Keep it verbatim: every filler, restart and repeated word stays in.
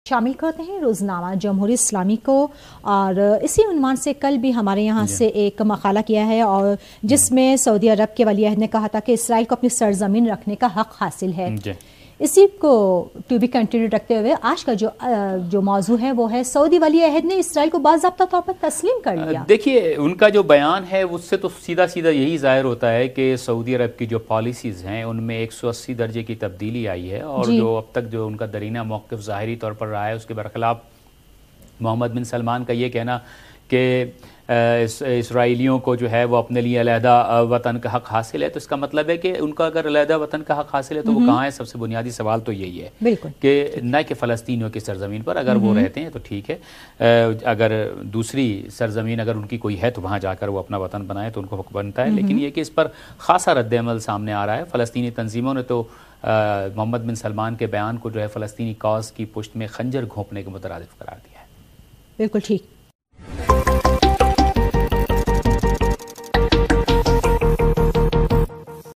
شامل کرتے ہیں روزنامہ جمہوری اسلامی کو، اور اسی عنوان سے کل بھی ہمارے یہاں سے ایک مقالہ کیا ہے، اور جس میں سعودی عرب کے ولی عہد نے کہا تھا کہ اسرائیل کو اپنی سرزمین رکھنے کا حق حاصل ہے۔ اسی کو ٹو بی کنٹینیو رکھتے ہوئے آج کا جو جو موضوع ہے وہ ہے سعودی ولی عہد نے اسرائیل کو باضابطہ طور پر تسلیم کر لیا۔ دیکھیے ان کا جو بیان ہے اس سے تو سیدھا سیدھا یہی ظاہر ہوتا ہے کہ سعودی عرب کی جو پالیسیز ہیں ان میں ایک سو اسی درجے کی تبدیلی آئی ہے، اور جو اب تک جو ان کا درینہ موقف ظاہری طور پر رہا ہے اس کے برخلاف محمد بن سلمان کا یہ کہنا کہ اسرائیلیوں کو جو ہے وہ اپنے لیے علیحدہ وطن کا حق حاصل ہے، تو اس کا مطلب ہے کہ ان کا اگر علیحدہ وطن کا حق حاصل ہے تو وہ کہاں ہے؟ سب سے بنیادی سوال تو یہی ہے کہ نہ کہ فلسطینیوں کی سرزمین پر اگر وہ رہتے ہیں تو ٹھیک ہے، اگر دوسری سرزمین اگر ان کی کوئی ہے تو وہاں جا کر وہ اپنا وطن بنائے تو ان کو حق بنتا ہے، لیکن یہ کہ اس پر خاصا رد عمل سامنے آ رہا ہے۔ فلسطینی تنظیموں نے تو محمد بن سلمان کے بیان کو جو ہے فلسطینی کاز کی پشت میں خنجر گھونپنے کے مترادف قرار دیا ہے۔ بالکل ٹھیک۔